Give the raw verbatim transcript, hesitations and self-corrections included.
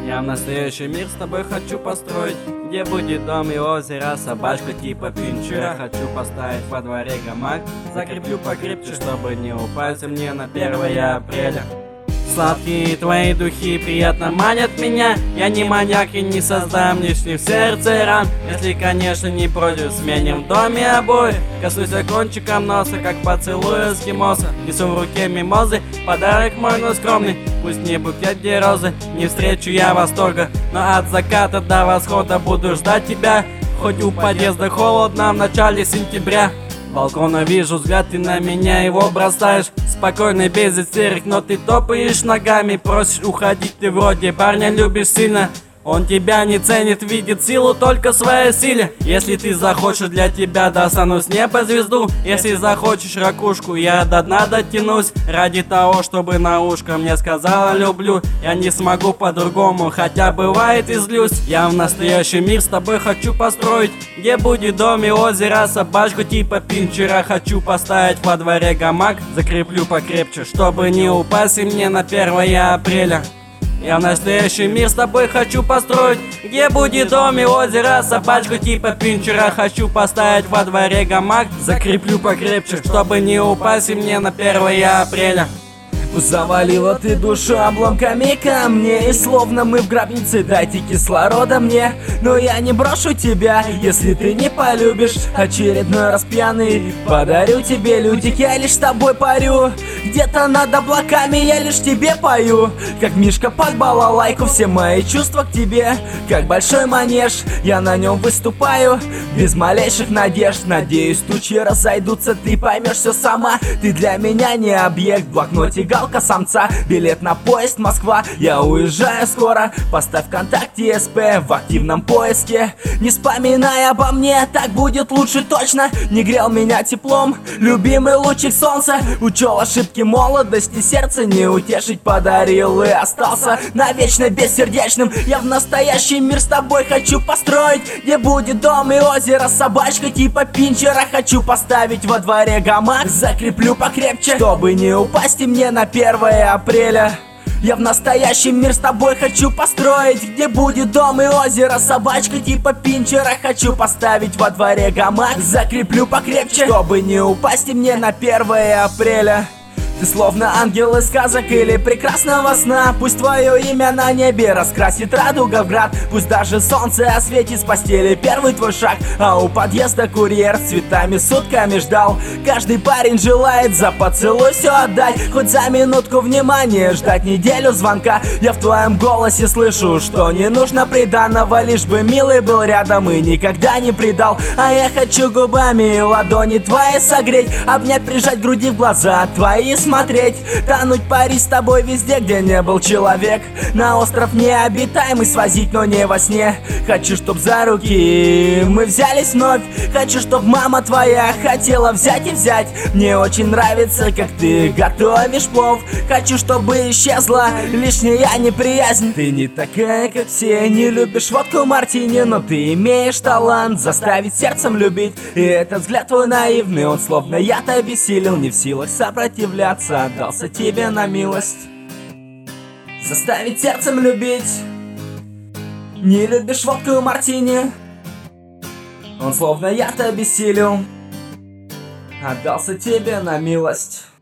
Я в настоящий мир с тобой хочу построить, где будет дом и озеро, собачка типа Пинчера. Хочу поставить во дворе гамак, закреплю покрепче, чтобы не упасть мне на первое апреля. Сладкие твои духи приятно манят меня. Я не маньяк и не создам лишних в сердце ран. Если, конечно, не против, сменим в доме обои. Коснусь кончиком носа, как поцелуй эскимоса. Несу в руке мимозы, подарок мой, но скромный. Пусть не букет, где розы, не встречу я восторга, но от заката до восхода буду ждать тебя. Хоть у подъезда холодно в начале сентября. Балкона вижу взгляд, ты на меня его бросаешь. Спокойно, без истерик, но ты топаешь ногами. Просишь уходить, ты вроде парня любишь сильно. Он тебя не ценит, видит силу только в своей силе. Если ты захочешь, для тебя достану с неба звезду. Если захочешь ракушку, я до дна дотянусь. Ради того, чтобы на ушко мне сказала люблю. Я не смогу по-другому, хотя бывает и злюсь. Я в настоящий мир с тобой хочу построить, где будет дом и озеро, собачку типа Пинчера. Хочу поставить во дворе гамак, закреплю покрепче, чтобы не упасть и мне на первое апреля. Я в настоящий мир с тобой хочу построить, где будет дом и озеро, собачку типа Пинчера. Хочу поставить во дворе гамак, закреплю покрепче, чтобы не упасть и мне на первое апреля. Завалила ты душу обломками камней, словно мы в гробнице, дайте кислорода мне. Но я не брошу тебя, если ты не полюбишь. Очередной раз пьяный подарю тебе лютик, я лишь с тобой парю. Где-то над облаками я лишь тебе пою, как мишка под балалайку, все мои чувства к тебе. Как большой манеж, я на нем выступаю, без малейших надежд. Надеюсь, тучи разойдутся, ты поймешь все сама. Ты для меня не объект, в блокноте галка самца. Билет на поезд Москва, я уезжаю скоро. Поставь ВКонтакте СП в активном поиске. Не вспоминай обо мне, так будет лучше точно. Не грел меня теплом любимый лучик солнца. Учел ошибки молодости, сердце не утешить подарил и остался навечно бессердечным. Я в настоящий мир с тобой хочу построить, где будет дом и озеро, собачка типа Пинчера. Хочу поставить во дворе гамак, закреплю покрепче, чтобы не упасть и мне на первое апреля. Я в настоящий мир с тобой хочу построить, где будет дом и озеро, собачка типа Пинчера. Хочу поставить во дворе гамак, закреплю покрепче, чтобы не упасть и мне на первое апреля. Ты словно ангел из сказок или прекрасного сна. Пусть твое имя на небе раскрасит радуга в град. Пусть даже солнце осветит с постели первый твой шаг. А у подъезда курьер с цветами сутками ждал. Каждый парень желает за поцелуй все отдать. Хоть за минутку внимания, ждать неделю звонка. Я в твоем голосе слышу, что не нужно приданого, лишь бы милый был рядом и никогда не предал. А я хочу губами ладони твои согреть, обнять, прижать к груди, в глаза твои смотреть, тонуть, парить с тобой везде, где не был человек. На остров необитаемый свозить, но не во сне. Хочу, чтоб за руки мы взялись вновь. Хочу, чтоб мама твоя хотела взять и взять. Мне очень нравится, как ты готовишь плов. Хочу, чтобы исчезла лишняя неприязнь. Ты не такая, как все, не любишь водку мартини, но ты имеешь талант заставить сердцем любить. И этот взгляд твой наивный, он словно яд обессилел, не в силах сопротивляться. Отдался тебе на милость, заставить сердцем любить. Не любишь водку мартини, он словно яд обессилел, отдался тебе на милость.